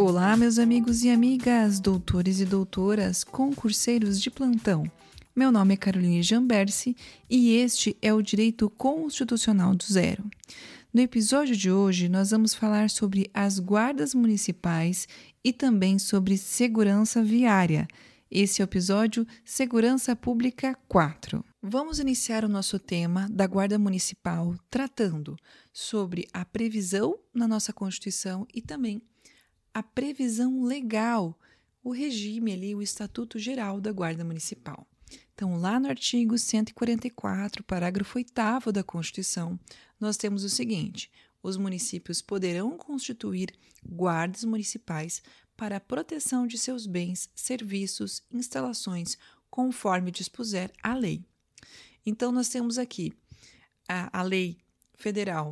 Olá, meus amigos e amigas, doutores e doutoras, concurseiros de plantão. Meu nome é Caroline Jambersi e este é o Direito Constitucional do Zero. No episódio de hoje, nós vamos falar sobre as guardas municipais e também sobre segurança viária. Esse é o episódio Segurança Pública 4. Vamos iniciar o nosso tema da Guarda Municipal tratando sobre a previsão na nossa Constituição e também a previsão legal, o regime ali, o Estatuto Geral da Guarda Municipal. Então, lá no artigo 144, parágrafo 8º da Constituição, nós temos o seguinte: os municípios poderão constituir guardas municipais para a proteção de seus bens, serviços, instalações, conforme dispuser a lei. Então, nós temos aqui a Lei Federal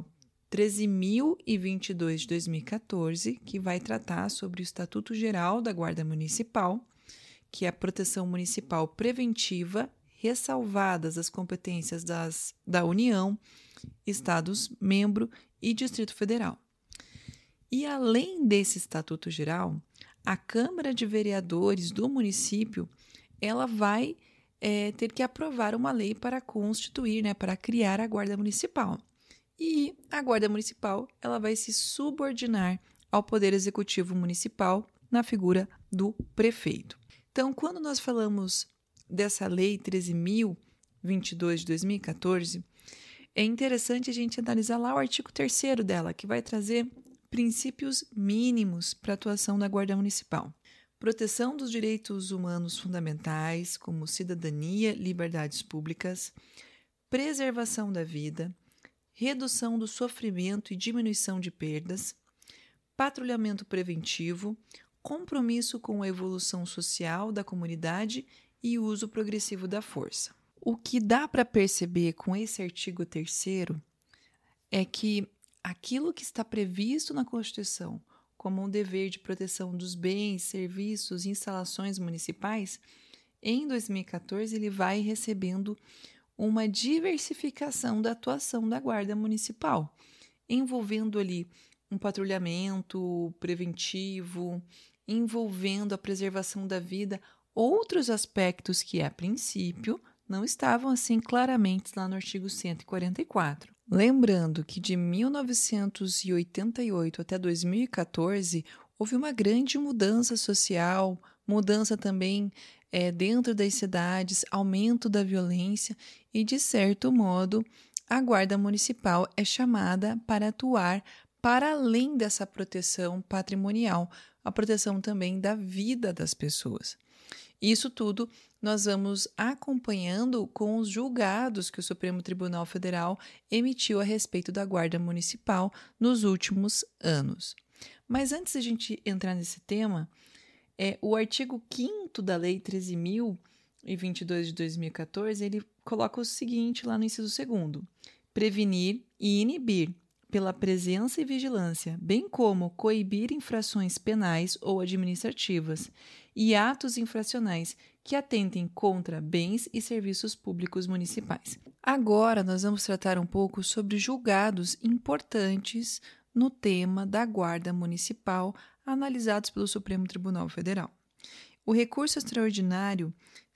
13.022 de 2014, que vai tratar sobre o Estatuto Geral da Guarda Municipal, que é a proteção municipal preventiva, ressalvadas as competências da União, Estados-membro e Distrito Federal. E além desse Estatuto Geral, a Câmara de Vereadores do município ela vai ter que aprovar uma lei para constituir, para criar a Guarda Municipal. E a Guarda Municipal ela vai se subordinar ao Poder Executivo Municipal na figura do prefeito. Então, quando nós falamos dessa Lei 13.022 de 2014, é interessante a gente analisar lá o artigo 3º dela, que vai trazer princípios mínimos para a atuação da Guarda Municipal. Proteção dos direitos humanos fundamentais, como cidadania, liberdades públicas, preservação da vida, redução do sofrimento e diminuição de perdas, patrulhamento preventivo, compromisso com a evolução social da comunidade e uso progressivo da força. O que dá para perceber com esse artigo 3º é que aquilo que está previsto na Constituição como um dever de proteção dos bens, serviços e instalações municipais, em 2014 ele vai recebendo uma diversificação da atuação da Guarda Municipal, envolvendo ali um patrulhamento preventivo, envolvendo a preservação da vida, outros aspectos que, a princípio, não estavam assim claramente lá no artigo 144. Lembrando que de 1988 até 2014 houve uma grande mudança social, mudança também dentro das cidades, aumento da violência e, de certo modo, a Guarda Municipal é chamada para atuar para além dessa proteção patrimonial, a proteção também da vida das pessoas. Isso tudo nós vamos acompanhando com os julgados que o Supremo Tribunal Federal emitiu a respeito da Guarda Municipal nos últimos anos. Mas antes de a gente entrar nesse tema, o artigo 5º da Lei 13.022 de 2014, ele coloca o seguinte lá no inciso 2º: prevenir e inibir pela presença e vigilância, bem como coibir infrações penais ou administrativas e atos infracionais que atentem contra bens e serviços públicos municipais. Agora nós vamos tratar um pouco sobre julgados importantes no tema da Guarda Municipal, analisados pelo Supremo Tribunal Federal. O recurso extraordinário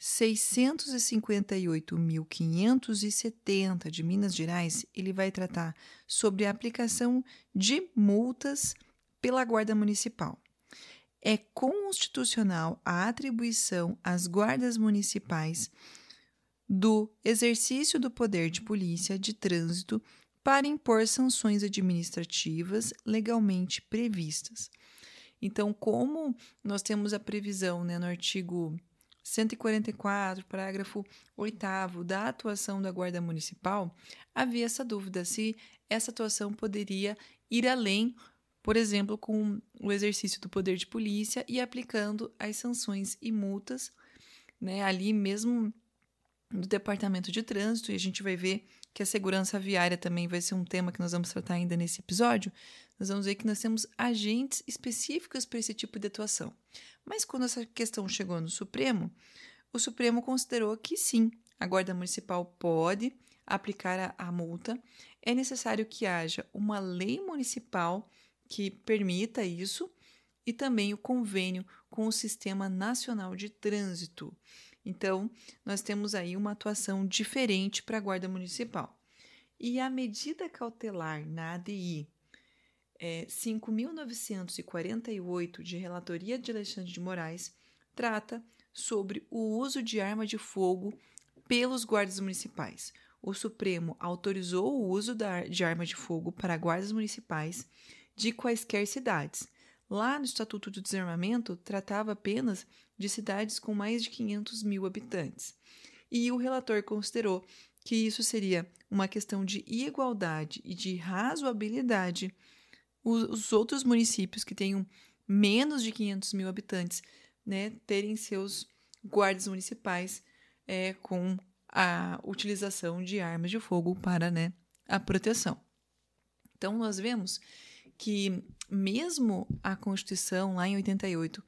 658.570 de Minas Gerais, ele vai tratar sobre a aplicação de multas pela Guarda Municipal. É constitucional a atribuição às guardas municipais do exercício do poder de polícia de trânsito para impor sanções administrativas legalmente previstas. Então, como nós temos a previsão no artigo 144, parágrafo 8º, da atuação da Guarda Municipal, havia essa dúvida se essa atuação poderia ir além, por exemplo, com o exercício do poder de polícia e aplicando as sanções e multas, ali mesmo do Departamento de Trânsito, e a gente vai ver que a segurança viária também vai ser um tema que nós vamos tratar ainda nesse episódio. Nós vamos ver que nós temos agentes específicos para esse tipo de atuação. Mas quando essa questão chegou no Supremo, o Supremo considerou que sim, a Guarda Municipal pode aplicar a multa, é necessário que haja uma lei municipal que permita isso, e também o convênio com o Sistema Nacional de Trânsito. Então, nós temos aí uma atuação diferente para a Guarda Municipal. E a medida cautelar na ADI 5.948, de relatoria de Alexandre de Moraes, trata sobre o uso de arma de fogo pelos guardas municipais. O Supremo autorizou o uso de arma de fogo para guardas municipais de quaisquer cidades. Lá no Estatuto do Desarmamento, tratava apenas de cidades com mais de 500 mil habitantes. E o relator considerou que isso seria uma questão de igualdade e de razoabilidade os outros municípios que tenham menos de 500 mil habitantes, né, terem seus guardas municipais com a utilização de armas de fogo para, né, a proteção. Então, nós vemos que mesmo a Constituição, lá em 88,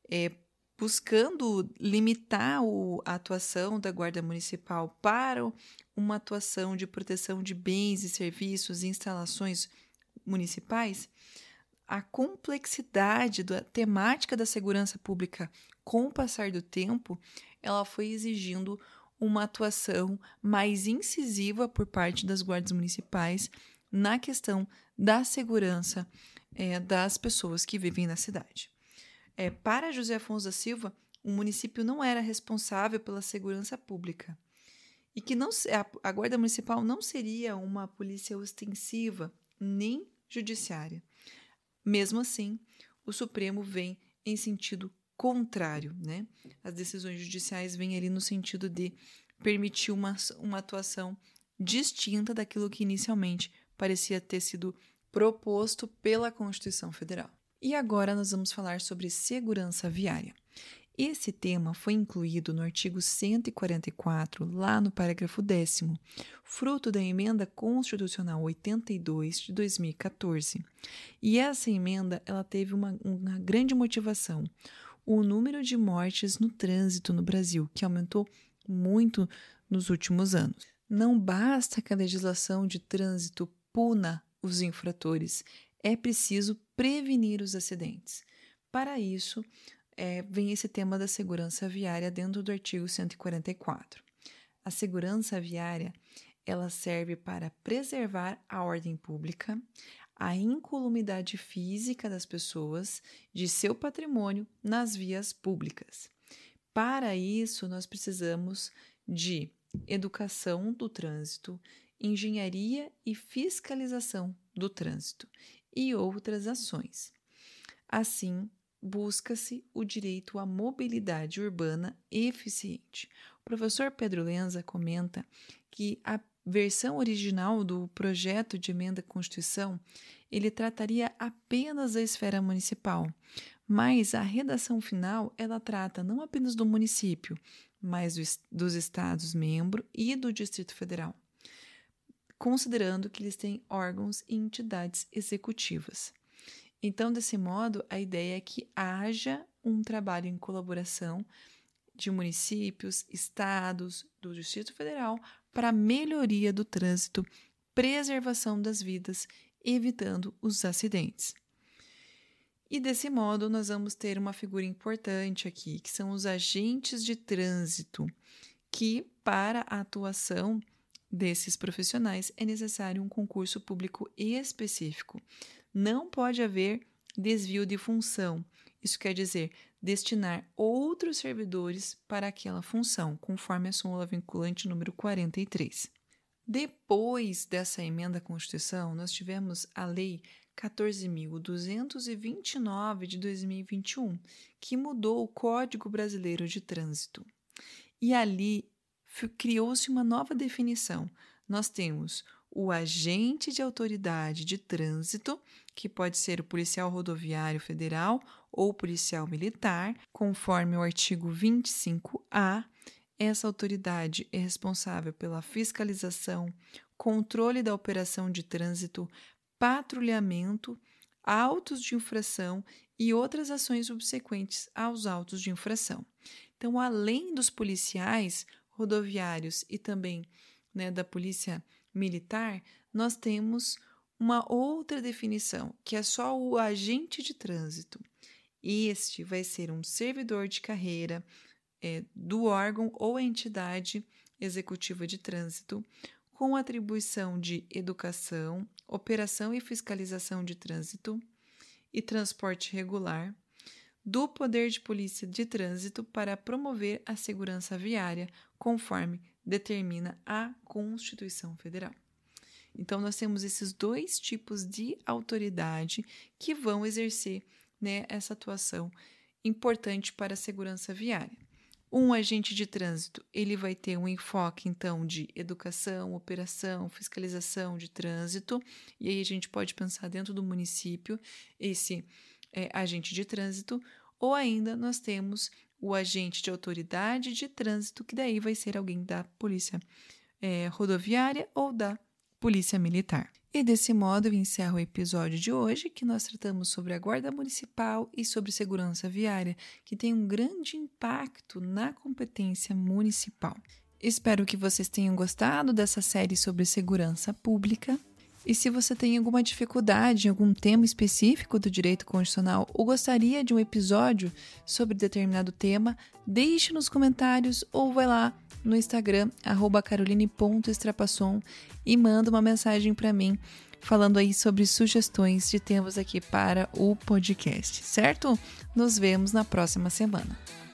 buscando limitar a atuação da Guarda Municipal para uma atuação de proteção de bens e serviços e instalações municipais, a complexidade da temática da segurança pública com o passar do tempo, ela foi exigindo uma atuação mais incisiva por parte das guardas municipais na questão da segurança das pessoas que vivem na cidade. Para José Afonso da Silva, o município não era responsável pela segurança pública e que a Guarda Municipal não seria uma polícia ostensiva nem judiciária. Mesmo assim, o Supremo vem em sentido contrário, né? As decisões judiciais vêm ali no sentido de permitir uma atuação distinta daquilo que inicialmente parecia ter sido proposto pela Constituição Federal. E agora nós vamos falar sobre segurança viária. Esse tema foi incluído no artigo 144, lá no parágrafo 10º, fruto da Emenda Constitucional 82 de 2014. E essa emenda ela teve uma grande motivação: o número de mortes no trânsito no Brasil, que aumentou muito nos últimos anos. Não basta que a legislação de trânsito puna os infratores, é preciso prevenir os acidentes. Para isso, vem esse tema da segurança viária dentro do artigo 144. A segurança viária ela serve para preservar a ordem pública, a incolumidade física das pessoas, de seu patrimônio nas vias públicas. Para isso, nós precisamos de educação do trânsito, engenharia e fiscalização do trânsito e outras ações. Assim, busca-se o direito à mobilidade urbana eficiente. O professor Pedro Lenza comenta que a versão original do projeto de emenda à Constituição ele trataria apenas da esfera municipal, mas a redação final ela trata não apenas do município, mas dos estados-membros e do Distrito Federal, considerando que eles têm órgãos e entidades executivas. Então, desse modo, a ideia é que haja um trabalho em colaboração de municípios, estados, do Distrito Federal para a melhoria do trânsito, preservação das vidas, evitando os acidentes. E desse modo, nós vamos ter uma figura importante aqui, que são os agentes de trânsito, que para a atuação desses profissionais é necessário um concurso público específico. Não pode haver desvio de função. Isso quer dizer destinar outros servidores para aquela função, conforme a súmula vinculante número 43. Depois dessa emenda à Constituição, nós tivemos a Lei 14.229 de 2021, que mudou o Código Brasileiro de Trânsito. E ali criou-se uma nova definição. Nós temos o agente de autoridade de trânsito, que pode ser o policial rodoviário federal ou policial militar, conforme o artigo 25A. Essa autoridade é responsável pela fiscalização, controle da operação de trânsito, patrulhamento, autos de infração e outras ações subsequentes aos autos de infração. Então, além dos policiais rodoviários e também da polícia militar, nós temos uma outra definição, que é só o agente de trânsito. Este vai ser um servidor de carreira do órgão ou entidade executiva de trânsito, com atribuição de educação, operação e fiscalização de trânsito e transporte regular, do Poder de Polícia de Trânsito para promover a segurança viária, conforme determina a Constituição Federal. Então, nós temos esses dois tipos de autoridade que vão exercer, né, essa atuação importante para a segurança viária. Um agente de trânsito, ele vai ter um enfoque, então, de educação, operação, fiscalização de trânsito, e aí a gente pode pensar dentro do município esse agente de trânsito, ou ainda nós temos o agente de autoridade de trânsito, que daí vai ser alguém da polícia rodoviária ou da polícia militar. E desse modo eu encerro o episódio de hoje, que nós tratamos sobre a Guarda Municipal e sobre segurança viária, que tem um grande impacto na competência municipal. Espero que vocês tenham gostado dessa série sobre segurança pública. E se você tem alguma dificuldade em algum tema específico do direito constitucional ou gostaria de um episódio sobre determinado tema, deixe nos comentários ou vai lá no Instagram, @caroline.estrapasson, e manda uma mensagem para mim falando aí sobre sugestões de temas aqui para o podcast, certo? Nos vemos na próxima semana.